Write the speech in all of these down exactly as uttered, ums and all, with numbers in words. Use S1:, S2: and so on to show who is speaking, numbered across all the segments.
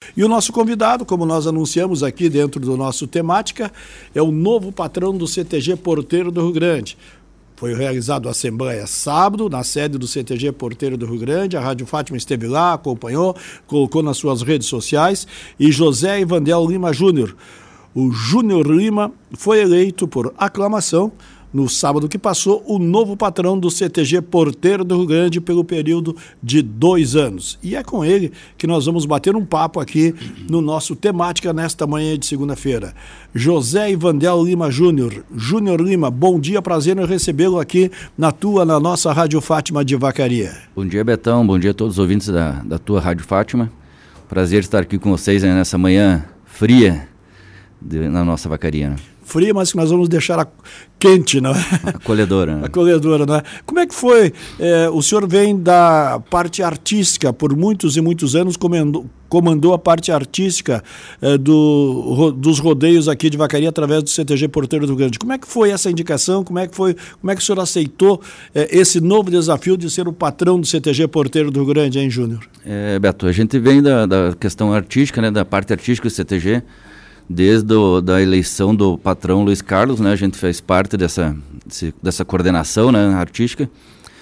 S1: E o nosso convidado, como nós anunciamos aqui dentro do nosso temática, é o novo patrão do C T G Porteiro do Rio Grande. Foi realizado a assembleia sábado, na sede do C T G Porteiro do Rio Grande. A Rádio Fátima esteve lá, acompanhou, colocou nas suas redes sociais. E José Ivandel Lima Júnior. O Júnior Lima foi eleito por aclamação no sábado que passou, o novo patrão do C T G Porteiro do Rio Grande pelo período de dois anos. E é com ele que nós vamos bater um papo aqui no nosso Temática nesta manhã de segunda-feira. José Ivandel Lima Júnior. Júnior Lima, bom dia, prazer em recebê-lo aqui na tua, na nossa Rádio Fátima de Vacaria.
S2: Bom dia, Betão, bom dia a todos os ouvintes da, da tua Rádio Fátima. Prazer estar aqui com vocês né, nessa manhã fria de, na nossa Vacaria, né?
S1: Fria, mas que nós vamos deixar a quente, não é?
S2: Acolhedora. Né?
S1: Acolhedora, não é? Como é que foi? É, o senhor vem da parte artística, por muitos e muitos anos comandou, comandou a parte artística é, do, ro, dos rodeios aqui de Vacaria através do C T G Porteiro do Rio Grande. Como é que foi essa indicação? Como é que foi? Como é que o senhor aceitou é, esse novo desafio de ser o patrão do C T G Porteiro do Rio Grande, hein, Júnior?
S2: É, Beto, a gente vem da, da questão artística, né, da parte artística do C T G. Desde a da eleição do patrão Luiz Carlos, né, a gente fez parte dessa, dessa coordenação, né, artística.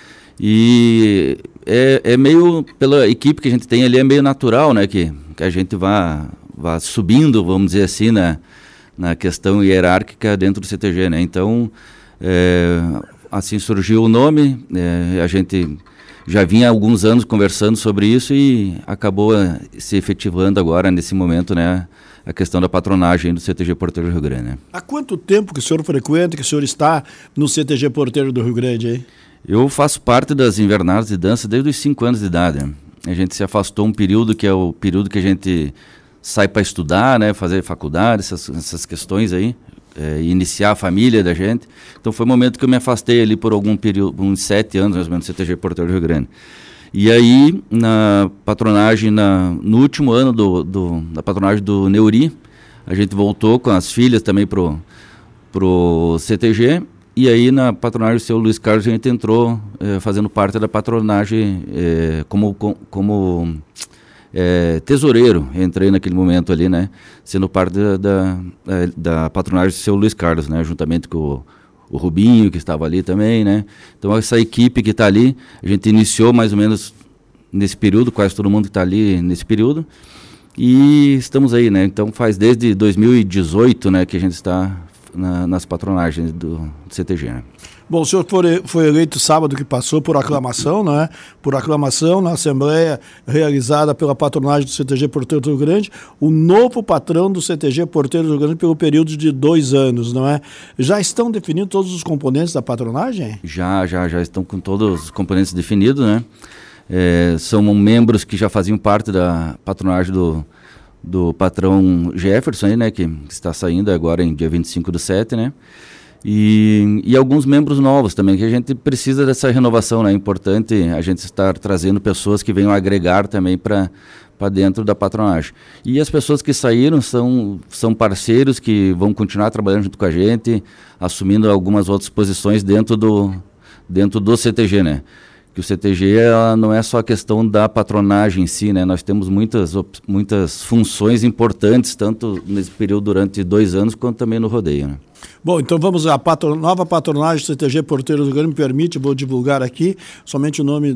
S2: E é, é meio, pela equipe que a gente tem ali, é meio natural, né, que, que a gente vá, vá subindo, vamos dizer assim, na, na questão hierárquica dentro do C T G, né. Então, é, assim surgiu o nome, é, a gente já vinha há alguns anos conversando sobre isso e acabou se efetivando agora, nesse momento, né, a questão da patronagem do C T G Porteiro do Rio Grande. Né?
S1: Há quanto tempo que o senhor frequenta, que o senhor está no C T G Porteiro do Rio Grande? Hein?
S2: Eu faço parte das invernadas de dança desde os cinco anos de idade. Né? A gente se afastou um período que é o período que a gente sai para estudar, né, fazer faculdade, essas, essas questões aí, é, iniciar a família da gente. Então foi um momento que eu me afastei ali por algum período, uns sete anos mais ou menos, no C T G Porteiro do Rio Grande. E aí, na patronagem, na, no último ano do, do, da patronagem do Neuri, a gente voltou com as filhas também pro, pro C T G, e aí na patronagem do seu Luiz Carlos a gente entrou eh, fazendo parte da patronagem eh, como, com, como eh, tesoureiro, entrei naquele momento ali, né, sendo parte da, da, da patronagem do seu Luiz Carlos, né, juntamente com o o Rubinho, que estava ali também, né? Então, essa equipe que está ali, a gente iniciou mais ou menos nesse período, quase todo mundo que está ali nesse período, e estamos aí, né? Então, faz desde dois mil e dezoito, né, que a gente está na, nas patronagens do, do C T G, né?
S1: Bom, o senhor foi, foi eleito sábado que passou por aclamação, né? Por aclamação na Assembleia realizada pela patronagem do C T G Porteiro do Rio Grande, o novo patrão do C T G Porteiro do Rio Grande pelo período de dois anos, não é? Já estão definidos todos os componentes da patronagem?
S2: Já, já, já estão com todos os componentes definidos, né? É, são membros que já faziam parte da patronagem do, do patrão Jefferson, aí, né? Que, que está saindo agora em dia vinte e cinco do sete, né? E, e alguns membros novos também, que a gente precisa dessa renovação, né? É importante a gente estar trazendo pessoas que venham agregar também para para dentro da patronagem. E as pessoas que saíram são, são parceiros que vão continuar trabalhando junto com a gente, assumindo algumas outras posições dentro do, dentro do C T G, né? Que o C T G ela não é só a questão da patronagem em si, né? Nós temos muitas, muitas funções importantes, tanto nesse período durante dois anos, quanto também no rodeio, né?
S1: Bom, então vamos à patro... nova patronagem do C T G Porteiro do Rio Grande, me permite, vou divulgar aqui somente o nome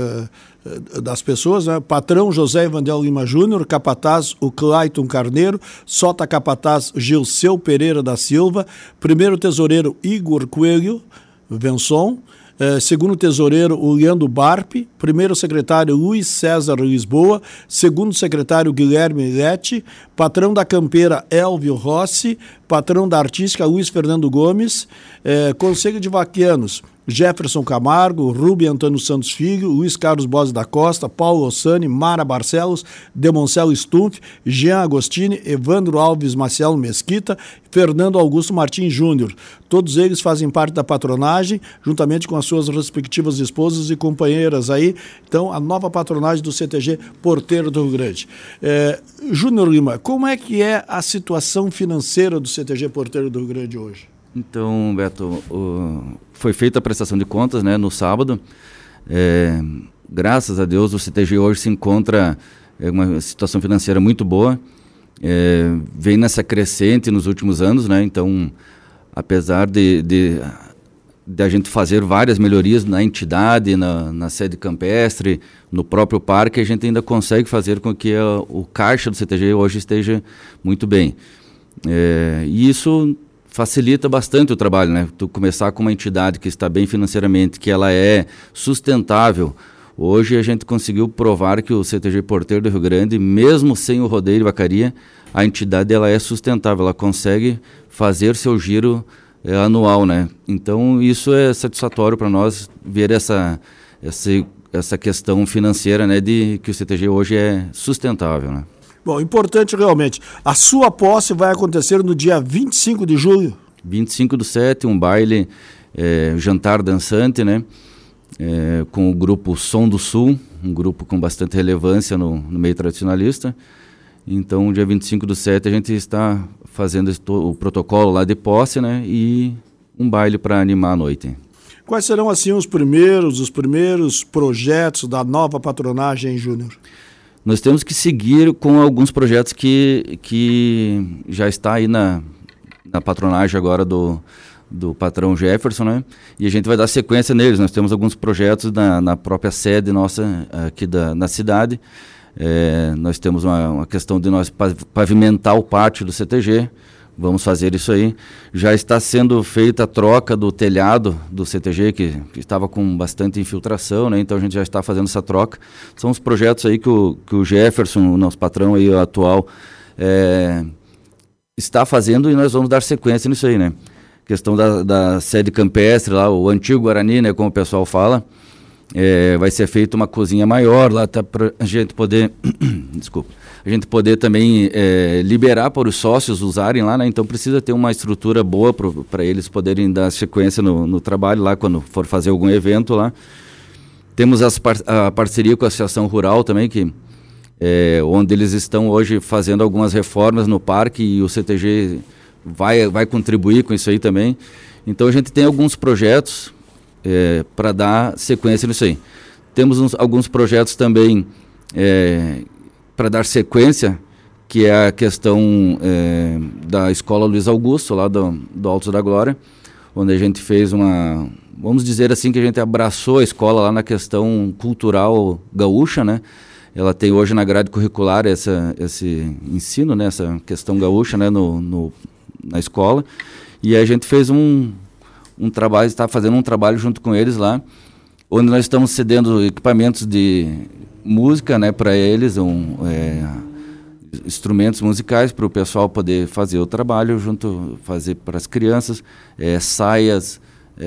S1: uh, das pessoas, né? Patrão José Ivandel Lima Júnior, capataz o Clayton Carneiro, sota capataz Gilceu Pereira da Silva, primeiro tesoureiro Igor Coelho Venson, Uh, segundo tesoureiro, o Leandro Barpe, primeiro secretário, Luiz César Lisboa, segundo secretário, Guilherme Lete, patrão da campeira, Elvio Rossi, patrão da artística, Luiz Fernando Gomes, uh, conselho de vaquianos, Jefferson Camargo, Rubi Antônio Santos Filho, Luiz Carlos Bose da Costa, Paulo Ossani, Mara Barcelos, Demoncelo Stumpf, Jean Agostini, Evandro Alves Marcelo Mesquita, Fernando Augusto Martins Júnior. Todos eles fazem parte da patronagem, juntamente com as suas respectivas esposas e companheiras aí. Então, a nova patronagem do C T G Porteiro do Rio Grande. É, Júnior Lima, como é que é a situação financeira do C T G Porteiro do Rio Grande hoje?
S2: Então, Beto, o, foi feita a prestação de contas, né, no sábado. É, graças a Deus o C T G hoje se encontra é uma situação financeira muito boa, é, vem nessa crescente nos últimos anos, né? Então, apesar de, de, de a gente fazer várias melhorias na entidade, na, na sede campestre, no próprio parque, a gente ainda consegue fazer com que a, o caixa do C T G hoje esteja muito bem. É, e isso facilita bastante o trabalho, né? Tu começar com uma entidade que está bem financeiramente, que ela é sustentável. Hoje a gente conseguiu provar que o C T G Porteiro do Rio Grande, mesmo sem o rodeio de vacaria, a entidade ela é sustentável, ela consegue fazer seu giro é, anual, né? Então isso é satisfatório para nós ver essa, essa, essa questão financeira, né, de que o C T G hoje é sustentável, né?
S1: Bom, importante realmente, a sua posse vai acontecer no dia vinte e cinco de julho?
S2: vinte e cinco do sete, um baile, é, jantar dançante, né? É, com o grupo Som do Sul, um grupo com bastante relevância no, no meio tradicionalista. Então, dia vinte e cinco do sete, a gente está fazendo esse, o protocolo lá de posse, né? E um baile para animar a noite.
S1: Quais serão, assim, os primeiros, os primeiros projetos da nova patronagem Júnior?
S2: Nós temos que seguir com alguns projetos que, que já está aí na, na patronagem agora do, do patrão Jefferson, né? E a gente vai dar sequência neles. Nós temos alguns projetos na, na própria sede nossa aqui da, na cidade. É, nós temos uma, uma questão de nós pavimentar o pátio do C T G. Vamos fazer isso aí. Já está sendo feita a troca do telhado do C T G, que, que estava com bastante infiltração, né? Então a gente já está fazendo essa troca. São os projetos aí que o, que o Jefferson, o nosso patrão aí, o atual, é, está fazendo, e nós vamos dar sequência nisso aí, né? Questão da, da sede campestre, lá, o antigo Guarani, né, como o pessoal fala, é, vai ser feita uma cozinha maior lá, tá, para a gente poder, desculpa, a gente poder também é, liberar para os sócios usarem lá, né? Então precisa ter uma estrutura boa para eles poderem dar sequência no, no trabalho lá, quando for fazer algum evento lá. Temos as par a parceria com a Associação Rural também, que, é, onde eles estão hoje fazendo algumas reformas no parque, e o C T G vai, vai contribuir com isso aí também. Então a gente tem alguns projetos é, para dar sequência nisso aí. Temos uns, alguns projetos também é, para dar sequência, que é a questão é, da Escola Luiz Augusto, lá do, do Altos da Glória, onde a gente fez uma, vamos dizer assim, que a gente abraçou a escola lá na questão cultural gaúcha, né? Ela tem hoje na grade curricular essa, esse ensino, né? Essa questão gaúcha, né? no, no, na escola, e a gente fez um, um trabalho, está fazendo um trabalho junto com eles lá, onde nós estamos cedendo equipamentos de música, né, para eles, um, é, instrumentos musicais para o pessoal poder fazer o trabalho junto, fazer para as crianças, é, saias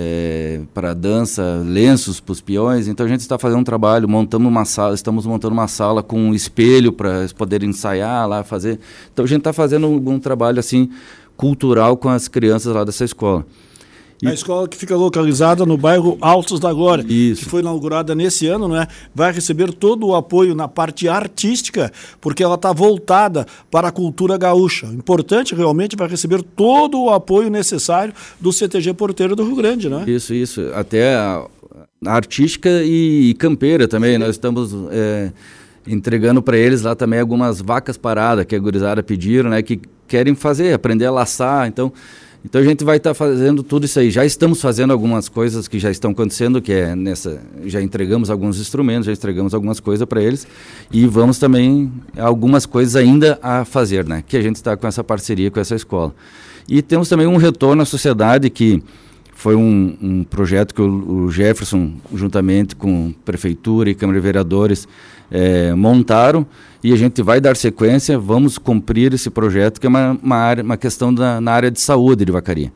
S2: é, para dança, lenços para os peões. Então a gente está fazendo um trabalho, montamos uma sala, estamos montando uma sala com um espelho para eles poderem ensaiar lá, fazer. Então a gente está fazendo um, um trabalho assim cultural com as crianças lá dessa escola.
S1: E a escola que fica localizada no bairro Altos da Glória,
S2: Isso.
S1: que foi inaugurada nesse ano, né? Vai receber todo o apoio na parte artística, porque ela está voltada para a cultura gaúcha. Importante, realmente, vai receber todo o apoio necessário do C T G Porteiro do Rio Grande, né?
S2: Isso, isso. Até a, a artística e, e campeira também. Sim. Nós estamos é, entregando para eles lá também algumas vacas paradas, que a gurizada pediram, né? Que querem fazer, aprender a laçar, então... Então a gente vai estar tá fazendo tudo isso aí. Já estamos fazendo algumas coisas que já estão acontecendo, que é nessa, já entregamos alguns instrumentos, já entregamos algumas coisas para eles, e vamos também algumas coisas ainda a fazer, né? Que a gente está com essa parceria com essa escola. E temos também um retorno à sociedade, que foi um, um projeto que o, o Jefferson, juntamente com Prefeitura e Câmara de Vereadores, é, montaram, e a gente vai dar sequência, vamos cumprir esse projeto, que é uma, uma, área, uma questão da, na área de saúde de Vacaria.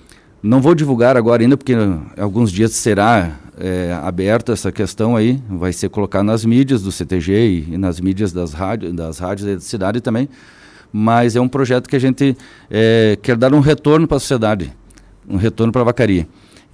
S2: Não vou divulgar agora ainda, porque alguns dias será é, aberta essa questão aí, vai ser colocado nas mídias do C T G e, e nas mídias das rádios, das rádios da cidade também, mas é um projeto que a gente é, quer dar um retorno para a sociedade, um retorno para a Vacaria.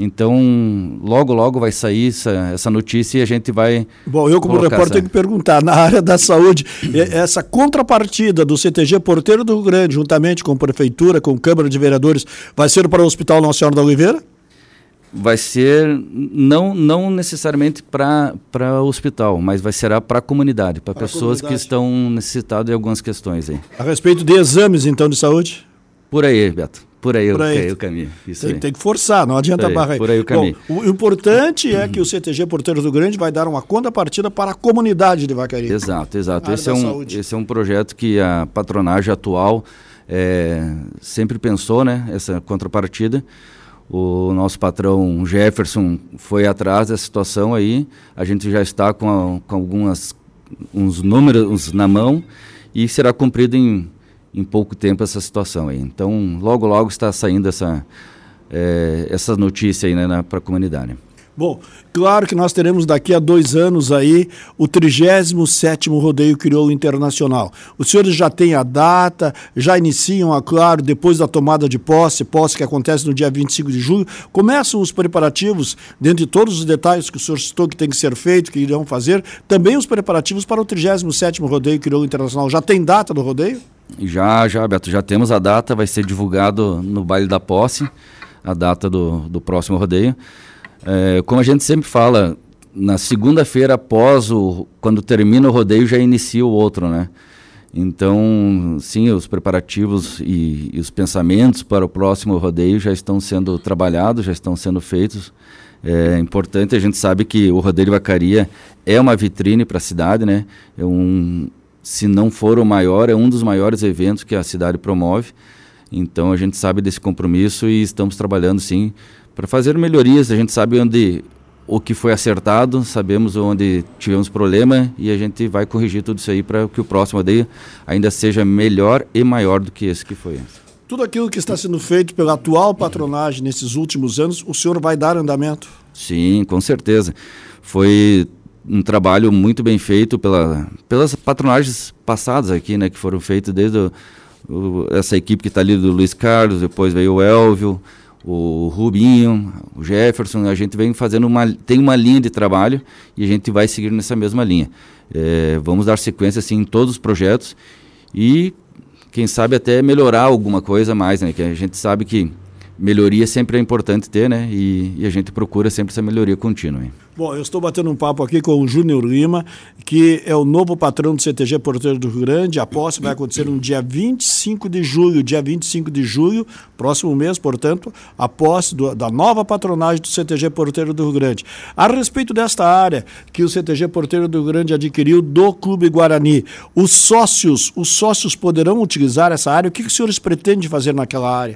S2: Então, logo, logo vai sair essa, essa notícia e a gente vai...
S1: Bom, eu como repórter essa... tenho que perguntar, na área da saúde, essa contrapartida do C T G Porteiro do Rio Grande, juntamente com a Prefeitura, com a Câmara de Vereadores, vai ser para o Hospital Nossa Senhora da Oliveira?
S2: vai ser não, não necessariamente para o hospital, mas vai ser para a comunidade, para pessoas comunidade. que estão necessitadas de algumas questões aí.
S1: A respeito de exames, então, de saúde?
S2: Por aí, Beto. Por aí,
S1: por aí.
S2: Eu, eu caminho. Isso
S1: tem,
S2: aí.
S1: tem que forçar, não adianta
S2: aí,
S1: barrar.
S2: Por aí o caminho.
S1: Bom, o importante é que o C T G Porteiro do Grande vai dar uma contrapartida para a comunidade de Vacaria.
S2: Exato, exato. Esse é, um, esse é um projeto que a patronagem atual é, sempre pensou, né? Essa contrapartida. O nosso patrão Jefferson foi atrás dessa situação aí. A gente já está com, a, com algumas uns números na mão e será cumprido em em pouco tempo essa situação aí. Então, logo, logo está saindo essa, é, essa notícia aí, né, para a comunidade.
S1: Bom, claro que nós teremos daqui a dois anos aí o trigésimo sétimo Rodeio Crioulo Internacional. Os senhores já têm a data, já iniciam, claro, depois da tomada de posse, posse que acontece no dia vinte e cinco de julho, começam os preparativos, dentro de todos os detalhes que o senhor citou que tem que ser feito, que irão fazer, também os preparativos para o trigésimo sétimo Rodeio Crioulo Internacional. Já tem data do rodeio?
S2: Já, já, Beto, já temos a data, vai ser divulgado no baile da posse, a data do, do próximo rodeio. É, como a gente sempre fala, na segunda-feira após o, quando termina o rodeio, já inicia o outro, né? Então, sim, os preparativos e, e os pensamentos para o próximo rodeio já estão sendo trabalhados, já estão sendo feitos. É importante, a gente sabe que o Rodeio de Vacaria é uma vitrine para a cidade, né? É um... Se não for o maior, é um dos maiores eventos que a cidade promove. Então, a gente sabe desse compromisso e estamos trabalhando, sim, para fazer melhorias. A gente sabe onde o que foi acertado, sabemos onde tivemos problema e a gente vai corrigir tudo isso aí para que o próximo rodeio ainda seja melhor e maior do que esse que foi.
S1: Tudo aquilo que está sendo feito pela atual patronagem nesses últimos anos, o senhor vai dar andamento?
S2: Sim, com certeza. Foi um trabalho muito bem feito pela, pelas patronagens passadas aqui, né, que foram feitas desde o, o, essa equipe que está ali do Luiz Carlos, depois veio o Elvio, o Rubinho, o Jefferson. A gente vem fazendo uma, tem uma linha de trabalho e a gente vai seguir nessa mesma linha. É, vamos dar sequência assim, em todos os projetos e quem sabe até melhorar alguma coisa mais, né, que a gente sabe que melhoria sempre é importante ter, né? E, e a gente procura sempre essa melhoria contínua. Hein?
S1: Bom, eu estou batendo um papo aqui com o Júnior Lima, que é o novo patrão do C T G Porteiro do Rio Grande. A posse vai acontecer no dia vinte e cinco de julho. Dia vinte e cinco de julho, próximo mês, portanto, a posse do, da nova patronagem do C T G Porteiro do Rio Grande. A respeito desta área que o C T G Porteiro do Rio Grande adquiriu do Clube Guarani, os sócios, os sócios poderão utilizar essa área? O que, que os senhores pretendem fazer naquela área?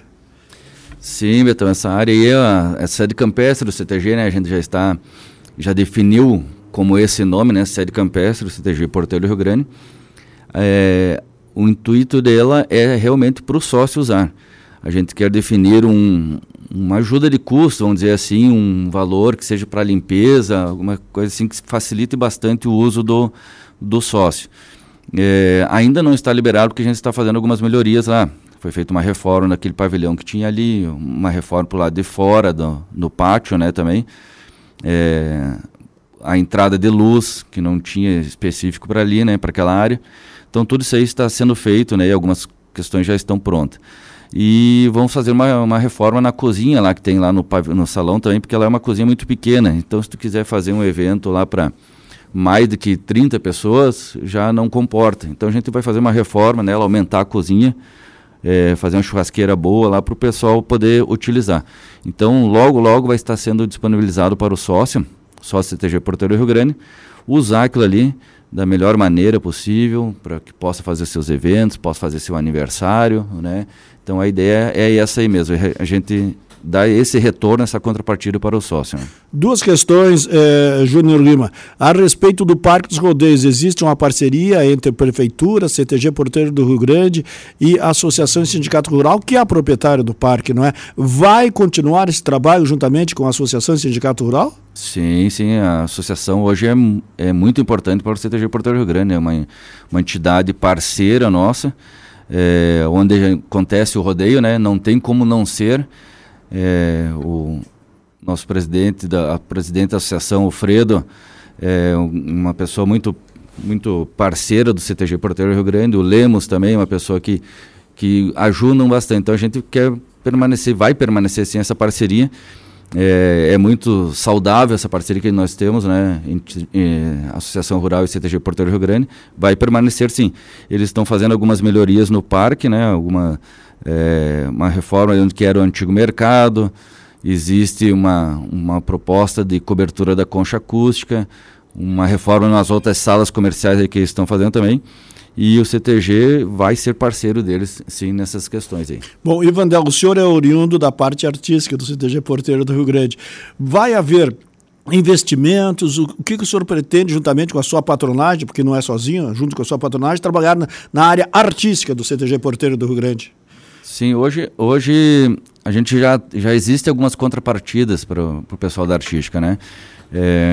S2: Sim, Betão, essa área aí é a, é a sede campestre do C T G, né? A gente já está, já definiu como esse nome, né? Sede campestre do C T G Porteiro do Rio Grande. É, o intuito dela é realmente para o sócio usar. A gente quer definir um, uma ajuda de custo, vamos dizer assim, um valor que seja para limpeza, alguma coisa assim que facilite bastante o uso do, do sócio. É, ainda não está liberado porque a gente está fazendo algumas melhorias lá. Foi feita uma reforma naquele pavilhão que tinha ali, uma reforma para o lado de fora do, do pátio, né, também. É, a entrada de luz, que não tinha específico para ali, né, para aquela área. Então, tudo isso aí está sendo feito, né, e algumas questões já estão prontas. E vamos fazer uma, uma reforma na cozinha lá, que tem lá no, no salão também, porque ela é uma cozinha muito pequena. Então, se tu quiser fazer um evento lá para mais do que trinta pessoas, já não comporta. Então, a gente vai fazer uma reforma nela, aumentar a cozinha, É, fazer uma churrasqueira boa lá para o pessoal poder utilizar. Então, logo, logo vai estar sendo disponibilizado para o sócio, sócio C T G Porteiro do Rio Grande, usar aquilo ali da melhor maneira possível, para que possa fazer seus eventos, possa fazer seu aniversário, né? Então, a ideia é essa aí mesmo, a gente dá esse retorno, essa contrapartida para o sócio. Né?
S1: Duas questões, eh, Júnior Lima. A respeito do Parque dos Rodeios, existe uma parceria entre a Prefeitura, C T G Porteiro do Rio Grande e a Associação e Sindicato Rural, que é a proprietária do parque, não é? Vai continuar esse trabalho juntamente com a Associação e Sindicato Rural?
S2: Sim, sim. A associação hoje é, é muito importante para o C T G Porteiro do Rio Grande. É uma, uma entidade parceira nossa, é, onde acontece o rodeio, né? Não tem como não ser. É, o nosso presidente da, a presidente da associação, o Fredo, é uma pessoa muito, muito parceira do C T G Porteiro do Rio Grande. O Lemos também, uma pessoa que, que ajudam bastante. Então a gente quer permanecer, vai permanecer sim essa parceria É, é muito saudável essa parceria que nós temos, né? Entre, é, Associação Rural e C T G Porteiro do Rio Grande. Vai permanecer, sim. Eles estão fazendo algumas melhorias no parque, né? Alguma é, uma reforma onde que era o antigo mercado. Existe uma, uma proposta de cobertura da concha acústica, uma reforma nas outras salas comerciais aí que eles estão fazendo também. E o C T G vai ser parceiro deles, sim, nessas questões aí.
S1: Bom, Ivandel, o senhor é oriundo da parte artística do C T G Porteiro do Rio Grande. Vai haver investimentos? O que, que o senhor pretende, juntamente com a sua patronagem, porque não é sozinho, junto com a sua patronagem, trabalhar na, na área artística do C T G Porteiro do Rio Grande?
S2: Sim, hoje, hoje a gente já, já existe algumas contrapartidas para o pessoal da artística, né? É,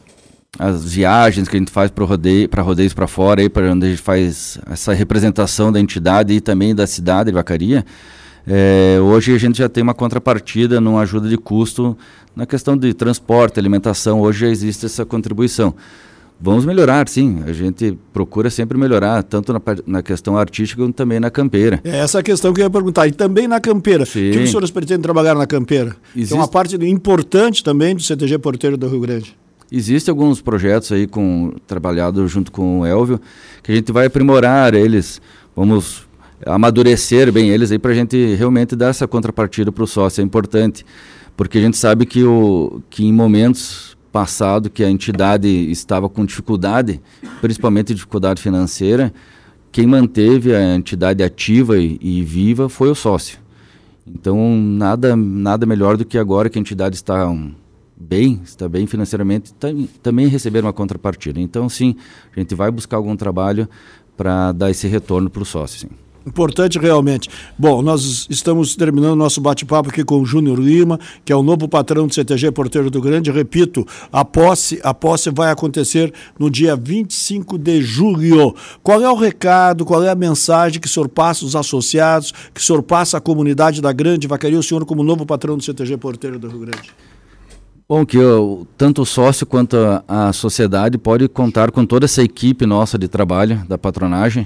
S2: as viagens que a gente faz para rodeio, para rodeios para fora, aí, para onde a gente faz essa representação da entidade e também da cidade de Vacaria, é, hoje a gente já tem uma contrapartida numa ajuda de custo na questão de transporte, alimentação, hoje já existe essa contribuição. Vamos melhorar, sim, a gente procura sempre melhorar, tanto na, na questão artística como também na campeira.
S1: É essa a questão que eu ia perguntar, e também na campeira. Sim. O que os senhores pretendem trabalhar na campeira? Existe... É uma parte importante também do C T G Porteiro do Rio Grande.
S2: Existem alguns projetos aí com, trabalhados junto com o Elvio, que a gente vai aprimorar eles, vamos amadurecer bem eles aí para a gente realmente dar essa contrapartida para o sócio, é importante, porque a gente sabe que, o, que em momentos passados que a entidade estava com dificuldade, principalmente dificuldade financeira, quem manteve a entidade ativa e, e viva foi o sócio. Então nada, nada melhor do que agora que a entidade está... Um, bem, está bem financeiramente, tam, também receber uma contrapartida. Então, sim, a gente vai buscar algum trabalho para dar esse retorno para o sócio, sim.
S1: Importante realmente. Bom, nós estamos terminando nosso bate-papo aqui com o Júnior Lima, que é o novo patrão do C T G Porteiro do Grande. Repito, a posse, a posse vai acontecer no dia vinte e cinco de julho. Qual é o recado, qual é a mensagem que o senhor passa aos associados, que o senhor passa à comunidade da Grande Vacaria, o senhor como novo patrão do C T G Porteiro do Rio Grande?
S2: Bom, que eu, tanto o sócio quanto a, a sociedade pode contar com toda essa equipe nossa de trabalho, da patronagem,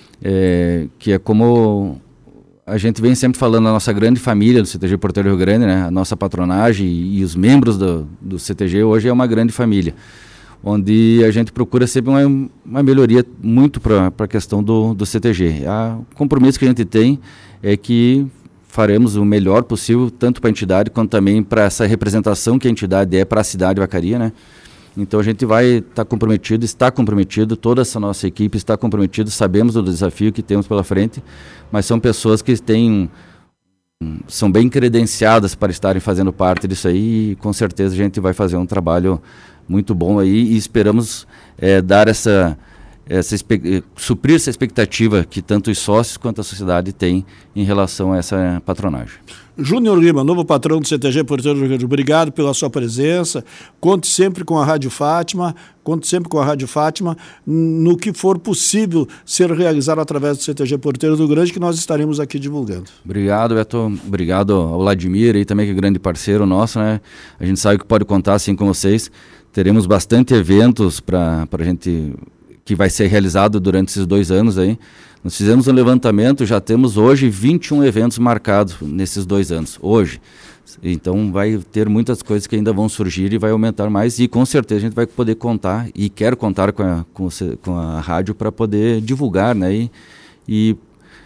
S2: é, que é como a gente vem sempre falando, a nossa grande família do C T G Porteiro do Rio Grande, né? A nossa patronagem e, e os membros do, do C T G hoje é uma grande família, onde a gente procura sempre uma, uma melhoria muito para a questão do, do C T G. A, o compromisso que a gente tem é que faremos o melhor possível, tanto para a entidade, quanto também para essa representação que a entidade é para a cidade de Vacaria, né? Então a gente vai estar tá comprometido, está comprometido, toda essa nossa equipe está comprometida, sabemos do desafio que temos pela frente, mas são pessoas que têm, são bem credenciadas para estarem fazendo parte disso aí e com certeza a gente vai fazer um trabalho muito bom aí e esperamos é, dar essa... Essa, suprir essa expectativa que tanto os sócios quanto a sociedade tem em relação a essa patronagem.
S1: Júnior Lima, novo patrão do C T G Porteiro do Rio Grande, obrigado pela sua presença, conte sempre com a Rádio Fátima, conte sempre com a Rádio Fátima, no que for possível ser realizado através do C T G Porteiro do Rio Grande, que nós estaremos aqui divulgando.
S2: Obrigado, Beto, obrigado ao Vladimir, aí também que é grande parceiro nosso, né? A gente sabe que pode contar assim com vocês, teremos bastante eventos para a gente... que vai ser realizado durante esses dois anos aí. Nós fizemos um levantamento, já temos hoje vinte e um eventos marcados nesses dois anos, hoje. Então vai ter muitas coisas que ainda vão surgir e vai aumentar mais e com certeza a gente vai poder contar e quero contar com a, com, com a rádio para poder divulgar, né, e, e,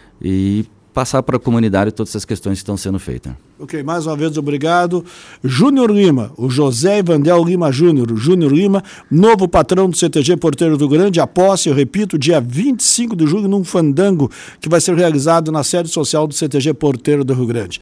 S2: e passar para a comunidade todas essas questões que estão sendo feitas.
S1: Ok, mais uma vez obrigado. Júnior Lima, o José Ivandel Lima Júnior, o Júnior Lima, novo patrão do C T G Porteiro do Grande, a posse, eu repito, dia vinte e cinco de julho, num fandango que vai ser realizado na sede social do C T G Porteiro do Rio Grande.